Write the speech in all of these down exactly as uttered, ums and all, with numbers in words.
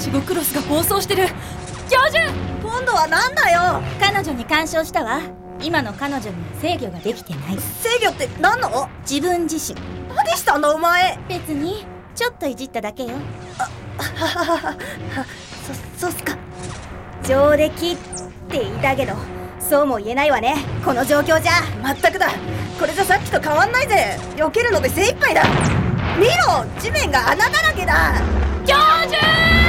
シゴクロスが暴走してる。教授、 今度はなんだよ。 彼女に干渉したわ。今の彼女には制御ができてない。 制御って何の？ 自分自身。 何したんだお前。 別にちょっといじっただけよ。 あははははそ、そうっすか。 上出来って言いたけどそうも言えないわね、この状況じゃ。 まったくだ、これじゃさっきと変わんないぜ。避けるので精一杯だ。見ろ、地面が穴だらけだ。 教授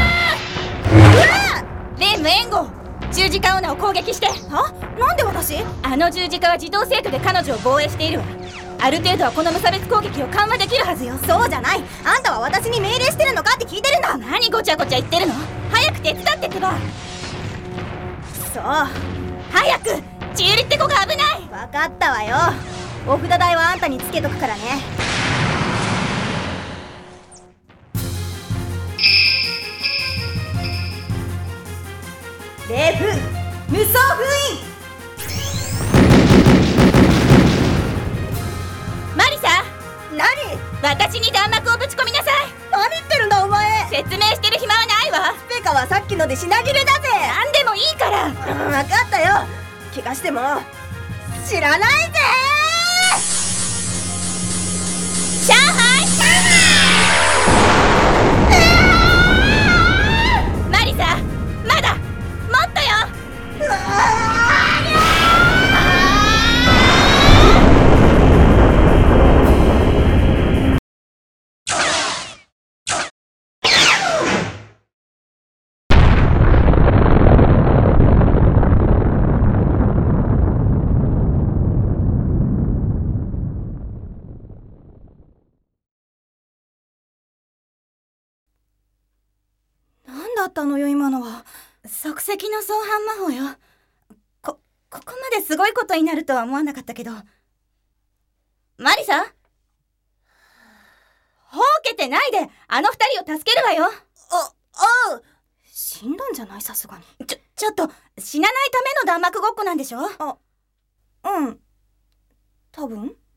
ー！レイム援護、十字架オナを攻撃して。 は？なんで私？ あの十字架は自動制御で彼女を防衛しているわ。ある程度はこの無差別攻撃を緩和できるはずよ。 そうじゃない、あんたは私に命令してるのかって聞いてるんだ。 何ごちゃごちゃ言ってるの。早く手伝ってってば。 そう、 早く、千百合って子が危ない。 分かったわよ。お札代はあんたにつけとくからね。霊風無双封印。 マリサ、 何？ 私に弾幕をぶち込みなさい。 何言ってるんだお前。 説明してる暇はないわ。 スペカはさっきので品切れだぜ。 何でもいいから。 うん、分かったよ。怪我しても知らないぜ。 上海上海、マリサ、まだもっとよ。 うわだったのよ今のは。 即席の相反魔法よ。こ、ここまですごいことになるとは思わなかったけど。マリサ、ほうけてないであの二人を助けるわよ。 あ、あう。死んだんじゃない？さすがに。 ちょ、ちょっと死なないための弾幕ごっこなんでしょ？ あ、うん、多分。